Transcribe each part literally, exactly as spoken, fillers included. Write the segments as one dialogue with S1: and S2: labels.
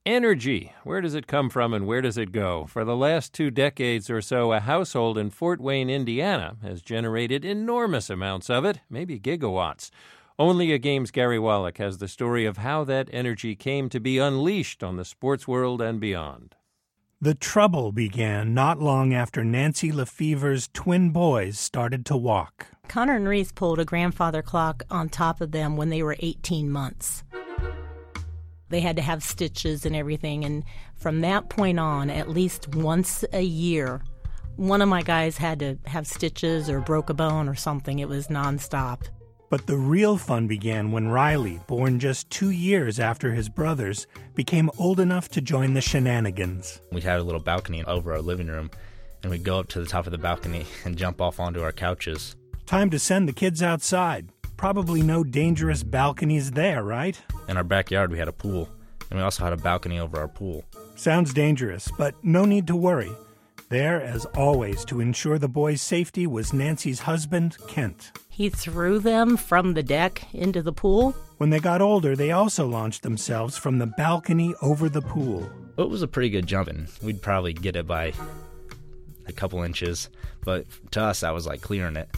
S1: Energy. Where does it come from and where does it go? For the last two decades or so, a household in Fort Wayne, Indiana, has generated enormous amounts of it, maybe gigawatts. Only a Game's Gary Wallach has the story of how that energy came to be unleashed on the sports world and beyond.
S2: The trouble began not long after Nancy Lefever's twin boys started to walk.
S3: Connor and Reese pulled a grandfather clock on top of them when they were eighteen months. They had to have stitches and everything, and from that point on, at least once a year, one of my guys had to have stitches or broke a bone or something. It was nonstop.
S2: But the real fun began when Riley, born just two years after his brothers, became old enough to join the shenanigans.
S4: We had a little balcony over our living room, and we'd go up to the top of the balcony and jump off onto our couches.
S2: Time to send the kids outside. Probably no dangerous balconies there, right?
S4: In our backyard, we had a pool, and we also had a balcony over our pool.
S2: Sounds dangerous, but no need to worry. There, as always, to ensure the boys' safety was Nancy's husband, Kent.
S3: He threw them from the deck into the pool.
S2: When they got older, they also launched themselves from the balcony over the pool.
S4: It was a pretty good jump, and we'd probably get it by a couple inches, but to us, that was like clearing it.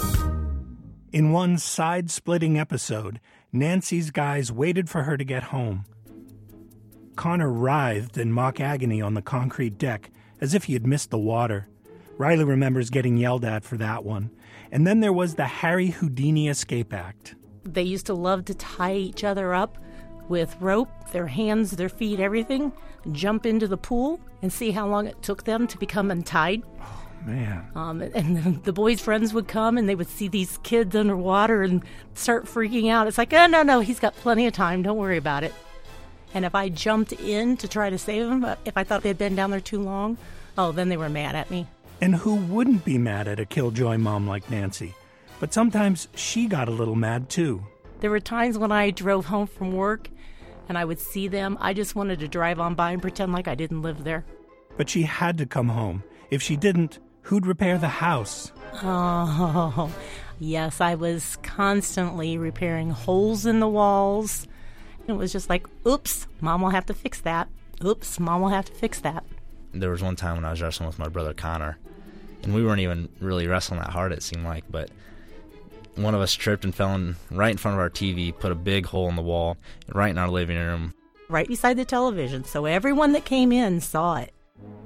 S2: In one side-splitting episode, Nancy's guys waited for her to get home. Connor writhed in mock agony on the concrete deck, as if he had missed the water. Riley remembers getting yelled at for that one. And then there was the Harry Houdini escape act.
S3: They used to love to tie each other up with rope, their hands, their feet, everything, jump into the pool and see how long it took them to become untied.
S2: Man.
S3: Um, and the boys' friends would come, and they would see these kids underwater and start freaking out. It's like, oh, no, no, he's got plenty of time. Don't worry about it. And if I jumped in to try to save them, if I thought they'd been down there too long, oh, then they were mad at me.
S2: And who wouldn't be mad at a killjoy mom like Nancy? But sometimes she got a little mad, too.
S3: There were times when I drove home from work, and I would see them. I just wanted to drive on by and pretend like I didn't live there.
S2: But she had to come home. If she didn't, who'd repair the house?
S3: Oh, yes, I was constantly repairing holes in the walls. It was just like, oops, Mom will have to fix that. Oops, Mom will have to fix that.
S4: There was one time when I was wrestling with my brother Connor, and we weren't even really wrestling that hard, it seemed like, but one of us tripped and fell in right in front of our T V, put a big hole in the wall, right in our living room.
S3: Right beside the television, so everyone that came in saw it.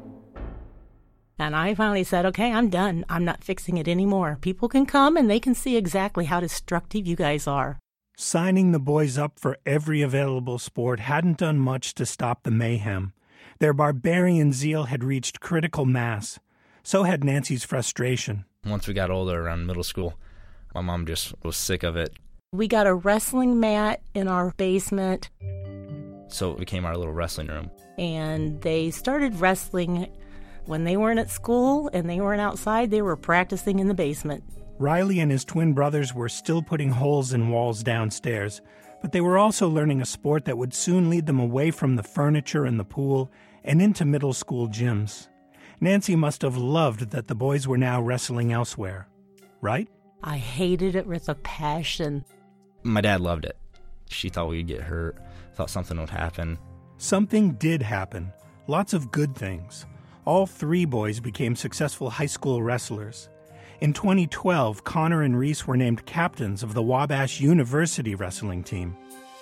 S3: And I finally said, okay, I'm done. I'm not fixing it anymore. People can come and they can see exactly how destructive you guys are.
S2: Signing the boys up for every available sport hadn't done much to stop the mayhem. Their barbarian zeal had reached critical mass. So had Nancy's frustration.
S4: Once we got older, around middle school, my mom just was sick of it.
S3: We got a wrestling mat in our basement.
S4: So it became our little wrestling room.
S3: And they started wrestling when they weren't at school and they weren't outside. They were practicing in the basement.
S2: Riley and his twin brothers were still putting holes in walls downstairs, but they were also learning a sport that would soon lead them away from the furniture and the pool and into middle school gyms. Nancy must have loved that the boys were now wrestling elsewhere, right?
S3: I hated it with a passion.
S4: My dad loved it. She thought we'd get hurt, thought something would happen.
S2: Something did happen. Lots of good things. All three boys became successful high school wrestlers. In twenty twelve, Connor and Reese were named captains of the Wabash University wrestling team.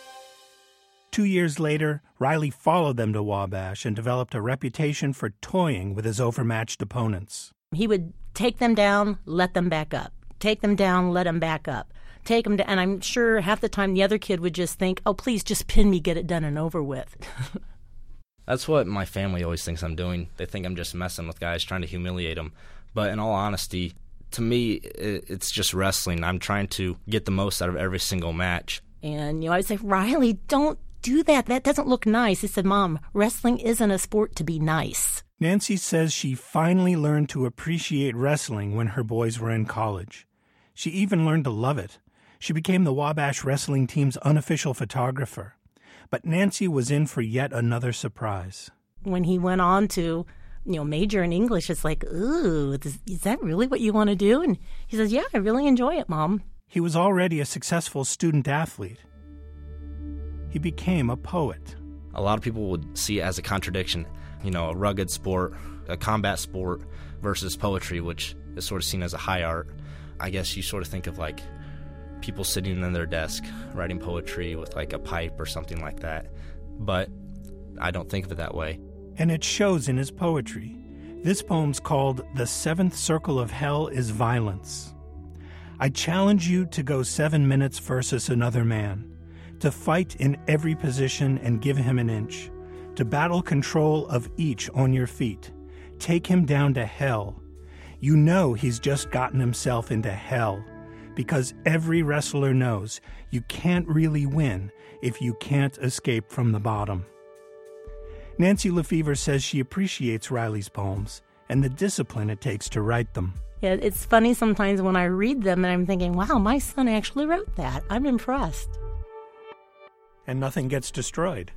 S2: Two years later, Riley followed them to Wabash and developed a reputation for toying with his overmatched opponents.
S3: He would take them down, let them back up. Take them down, let them back up. Take them down, and I'm sure half the time the other kid would just think, oh, please just pin me, get it done and over with.
S4: That's what my family always thinks I'm doing. They think I'm just messing with guys, trying to humiliate them. But in all honesty, to me, it's just wrestling. I'm trying to get the most out of every single match.
S3: And, you know, I would say, Riley, don't do that. That doesn't look nice. He said, Mom, wrestling isn't a sport to be nice.
S2: Nancy says she finally learned to appreciate wrestling when her boys were in college. She even learned to love it. She became the Wabash wrestling team's unofficial photographer. But Nancy was in for yet another surprise.
S3: When he went on to, you know, major in English, it's like, ooh, is, is that really what you want to do? And he says, yeah, I really enjoy it, Mom.
S2: He was already a successful student athlete. He became a poet.
S4: a lot of people would see it as a contradiction, you know, a rugged sport, a combat sport versus poetry, which is sort of seen as a high art. I guess you sort of think of like people sitting in their desk writing poetry with like a pipe or something like that, but I don't think of it that way.
S2: And it shows in his poetry. This poem's called The Seventh Circle of Hell is Violence. I challenge you to go seven minutes versus another man, to fight in every position and give him an inch, to battle control of each on your feet. Take him down to hell. You know he's just gotten himself into hell, because every wrestler knows you can't really win if you can't escape from the bottom. Nancy Lefevre says she appreciates Riley's poems and the discipline it takes to write them.
S3: Yeah, it's funny sometimes when I read them and I'm thinking, wow, my son actually wrote that. I'm impressed.
S2: And nothing gets destroyed.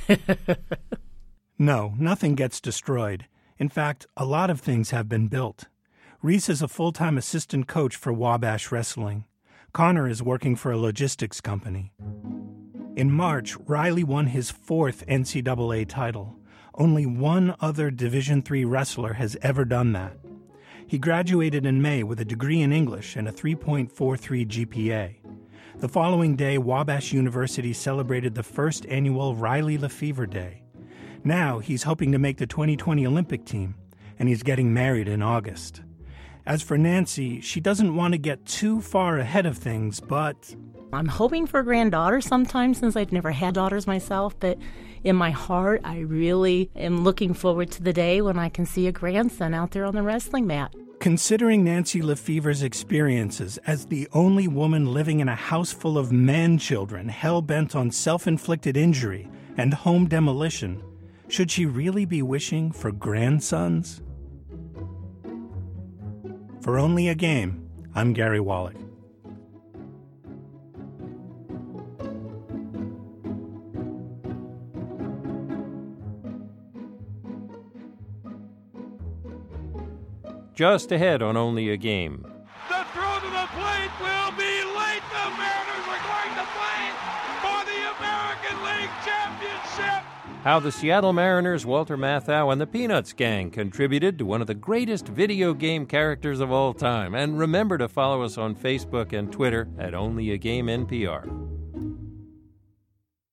S2: No, nothing gets destroyed. In fact, a lot of things have been built. Reese is a full-time assistant coach for Wabash Wrestling. Connor is working for a logistics company. In March, Riley won his fourth N C double A title. Only one other Division three wrestler has ever done that. He graduated in May with a degree in English and a three point four three G P A. The following day, Wabash University celebrated the first annual Riley Lefevre Day. Now he's hoping to make the twenty twenty Olympic team, and he's getting married in August. As for Nancy, she doesn't want to get too far ahead of things, but
S3: I'm hoping for a granddaughter sometime since I've never had daughters myself, but in my heart, I really am looking forward to the day when I can see a grandson out there on the wrestling mat.
S2: Considering Nancy Lefevre's experiences as the only woman living in a house full of man-children hell-bent on self-inflicted injury and home demolition, should she really be wishing for grandsons? For Only a Game, I'm Gary Wallach.
S1: Just ahead on Only a Game.
S5: The throw to the plate will be late. The Mariners are going to play for the American League Championship.
S1: How the Seattle Mariners' Walter Matthau and the Peanuts gang contributed to one of the greatest video game characters of all time. And remember to follow us on Facebook and Twitter at Only a Game N P R.